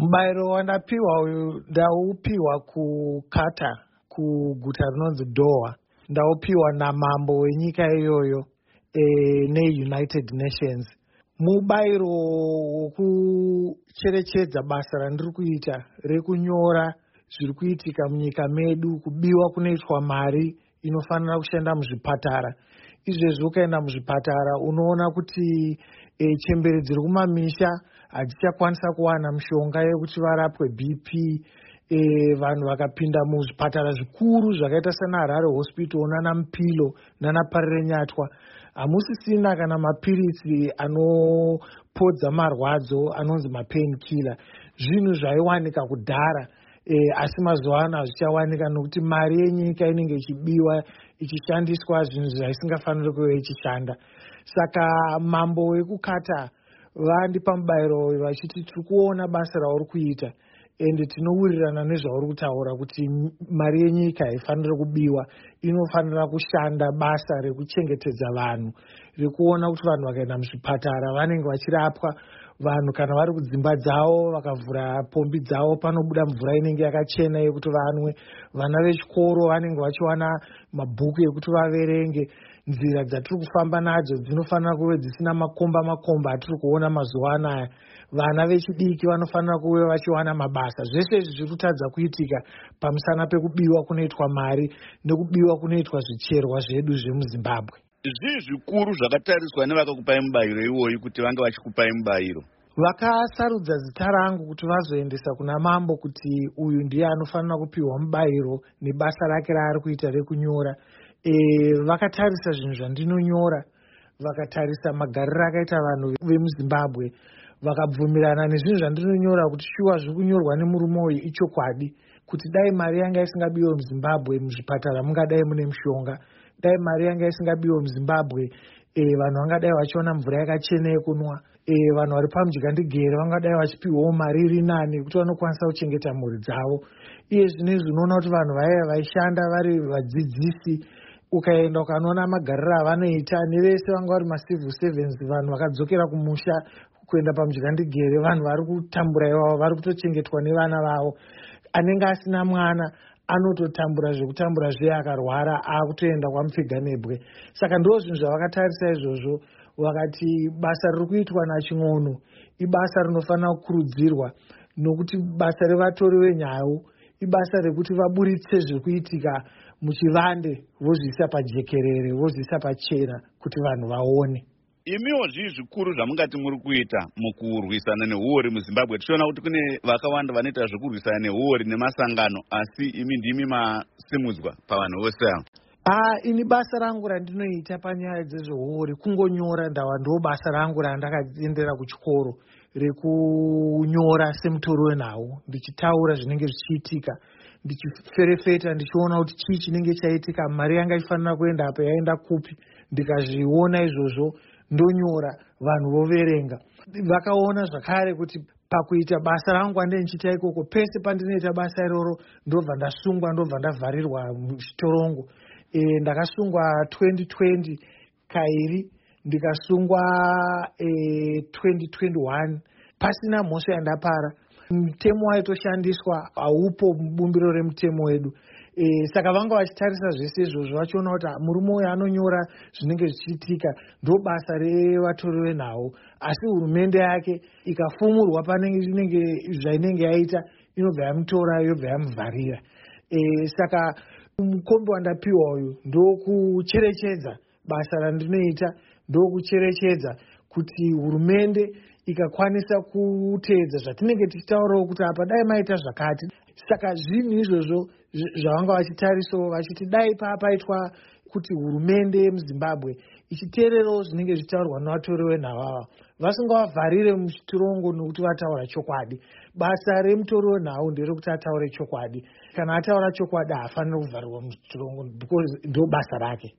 Mubairo wandapiwa uyu ndaupiwa kukata kuguta rinonzi Doha. Ndaupiwa namambo wenyika iyoyo neUnited Nations. Mubairo wokucherechedza basa randiri kuita rekunyora zviri kuitika munyika medu, kubiwa kunoitwa mari inofanira kushanda muzvipatara. Izvezvi ukaenda muzvipatara unoona kuti chembere dziri kumamisha hadzichakwanisa kuwana mishonga yekuti varapwe BP. Vanhu vakapinda muzvipatara zvikuru zvakaita sana Harare Hospital nana Mupilo nana Parirenyatwa, hamusisina kana mapiritsi anopodza marwadzo anonzi mapain killer. Zvinhu zvaiwanika kudhara, asi mazuva ano hazvichawanika nokuti mari yenyika inenge ichibiwa ichishandiswa zvinhu zvaisingafaniri kuve ichishanda. Saka mambo wekukata vandipa mubairo vachiti tiri kuona basa rauri kuita ende tinowirirana nezvauri kutaura kuti mari yenyika haifaniri kubiwa, inofanira kushanda basa rekuchengetedza vanhu, rekuona kuti vanhu vakaenda muzvipatara vanenge vachirapwa. Vanhu kana vari kudzimba dzavo vakavhura pombi dzavo panobuda mvura inenge yakachena yekuti vanwe. Vana vechikoro vanenge vachiwana mabhuku ekuti vaverenge. Nzira dzatiri kufamba nadzo dzinofanira kuve dzisina makomba atiri kuona mazuva anaya. Vana vechidiki vanofanira kuve vachiwana mabasa. Zvese izvi zviri kutadza kuitika pamusana pekubiwa kunoitwa mari nekubiwa kunoitwa zvicherwa zvedu zvemuZimbabwe. Zvii zvikuru zvakatariswa nevakakupai mubayiro iwoyi kuti vange vachikupai mubayiro? Vakasarudza zita rangu kuti vazoendesa kuna mambo kuti uyu ndiye anofanira kupiwa mubayiro nebasa rake raari kuita rekunyora. Vakatarisa zvinhu zvandinonyora, vakatarisa magariro akaita vanhu vemuZimbabwe, vakabvumirana nezvinhu zvandinonyora kuti shuwa zviri kunyorwa nemurume uyu ichokwadi, kuti dai mari yanga isingabiwe muZimbabwe muzvipatara mungadai mune mushonga, dai mari yanga isingabiwe muZimbabwe vanhu vangadai vachiona mvura yakachena yekunwa, vanhu vari pamudyandegere vangadai vachipiwawo mari iri nani kuti vanokwanisa kuchengeta mhuri dzavo. Iye zvinezvi unoona kuti vanhu vaya vaishanda vari vadzidzisi, ukaenda ukanoona magariro avanoita, nevese vanga vari macivil servants, vanhu vakadzokera kumusha kuenda pamudyandegere, vanhu vari kutambura ivavo, vari kutochengetwa nevana vavo. Anenge asina mwana anototambura zvekutambura zve, akarwara akutoenda kwaMupfiganebwe. Saka ndo zvinhu zvavakatarisa izvozvo, vakati basa riri kuitwa naChing'ono ibasa rinofanira kukurudzirwa, nokuti basa revatori venyau ibasa rekuti vaburitse zviri kuitika muchivande vozviisa pajekerere, vozviisa pachena kuti vanhu vaone. Imiwo zvii zvikuru zvamungati muri kuita mukurwisana nehuori muZimbabwe? Tichiona kuti kune vakawanda vanoita zvekurwisana nehuori nemasangano, asi imi ndimi masimudzwa pavanhu vose ava. Ini basa rangu randinoita panyaya dzezvehuori kungonyora. Ndo basa rangu randakaendera kuchikoro, rekunyora semutori wenhau, ndichitaura zvinenge zvichiitika, ndichiferefeta, ndichiona kuti chii chinenge chaitika, mari yanga ifanira kuenda apa yaenda kupi. Ndikazviona izvozvo ndonyora, vanhu voverenga. Vakaona zvakare kuti pakuita basa rangu andei ndichita ikoko, pese pandinoita basa iroro ndobva ndasungwa, ndobva ndavharirwa muchitorongo. Ndakasungwa 2020 kairi, ndikasungwa 2021 pasina mhosva yandapara. Mutemo waitoshandiswa haupo mubumbiro remutemo wedu. Saka vanga vachitarisa zvese izvozvo vachiona kuti murume uyu anonyora zvinenge zvichiitika, ndo basa revatori venhau, asi hurumende yake ikafumurwa pane zvainenge yaita, inobva yamutora yobva yamuvharira. Saka mukombe wandapiwa uyu ndokucherechedza basa randinoita, ndokucherechedza kuti hurumende ikakwanisa kuteedza zvatinenge tichitaurawo kuti apa dai maita zvakati. Saka zvinhu izvozvo zvavanga vachitarisawo vachiti dai paitwa kuti hurumende yemuZimbabwe ichiteererawo zvinenge zvichitaurwa nevatori venhau ava, vasingavavharire muchitorongo nokuti vataura chokwadi. Basa remutori wenhau nderekuti ataure chokwadi. Kana ataura chokwadi haafaniri kuvharirwa muchitorongo, ndo basa rake.